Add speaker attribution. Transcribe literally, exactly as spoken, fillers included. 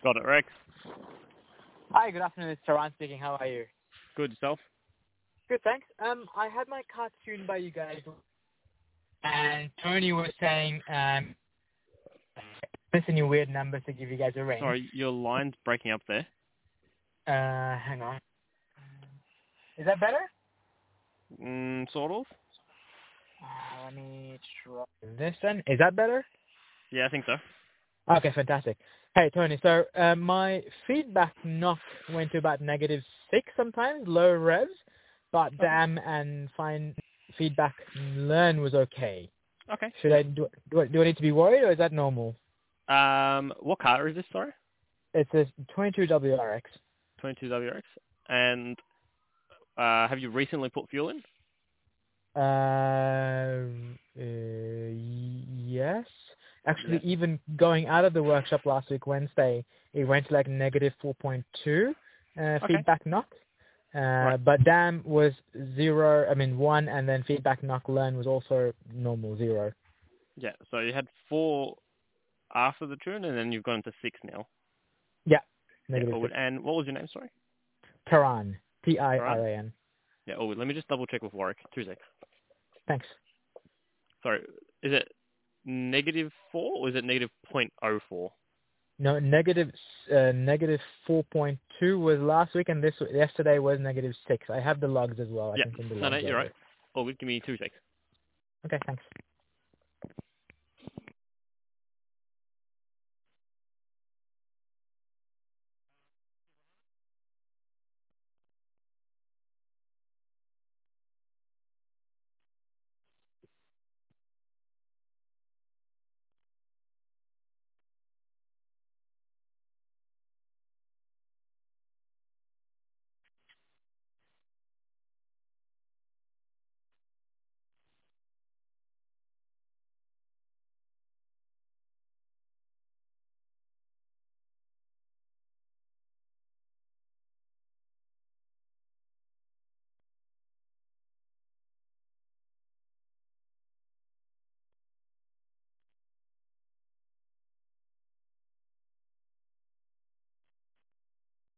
Speaker 1: Got it, Rex.
Speaker 2: Hi, good afternoon. It's Taran speaking. How are you?
Speaker 1: Good yourself?
Speaker 2: Good, thanks. Um, I had my car tuned by you guys, and Tony was saying, um, missing your weird number to give you guys a ring.
Speaker 1: Sorry, your line's breaking up there.
Speaker 2: Uh, hang on. Is that better?
Speaker 1: Mm, sort of.
Speaker 2: Uh, let me try this then. Is that better?
Speaker 1: Yeah, I think so.
Speaker 2: Okay, fantastic. Hey, Tony, so uh, my feedback knock went to about negative six sometimes, low revs, but
Speaker 1: Okay.
Speaker 2: damn and fine feedback learn was okay.
Speaker 1: Okay.
Speaker 2: Should I do, do, I- do I need to be worried, or is that normal?
Speaker 1: Um, what car is this, sorry?
Speaker 2: It's a twenty-two W R X.
Speaker 1: twenty-two W R X. And uh, have you recently put fuel in?
Speaker 2: Uh, uh, yes.
Speaker 1: Yeah.
Speaker 2: Actually, even going out of the workshop last week, Wednesday, it went to like negative four point two uh,
Speaker 1: Okay.
Speaker 2: feedback knock.
Speaker 1: Right.
Speaker 2: Uh, but DAM was zero, I mean one, and then feedback knock learn was also normal, zero.
Speaker 1: Yeah, so you had four after the tune, and then you've gone to six now.
Speaker 2: Yeah,
Speaker 1: Yeah,
Speaker 2: negative
Speaker 1: all good.
Speaker 2: six.
Speaker 1: And what was your name, sorry?
Speaker 2: Taran, T I
Speaker 1: Taran?
Speaker 2: R A N.
Speaker 1: Yeah, all good. Let me just double check with Warwick. Two seconds.
Speaker 2: Thanks.
Speaker 1: Sorry, is it negative four or is it negative point oh four?
Speaker 2: No, negative, uh, negative four point two was last week, and this yesterday was negative six. I have the logs as well. I
Speaker 1: Yeah.
Speaker 2: can send the
Speaker 1: No, no,
Speaker 2: logs
Speaker 1: you're
Speaker 2: over.
Speaker 1: right. All good. Give me two seconds.
Speaker 2: Okay, thanks.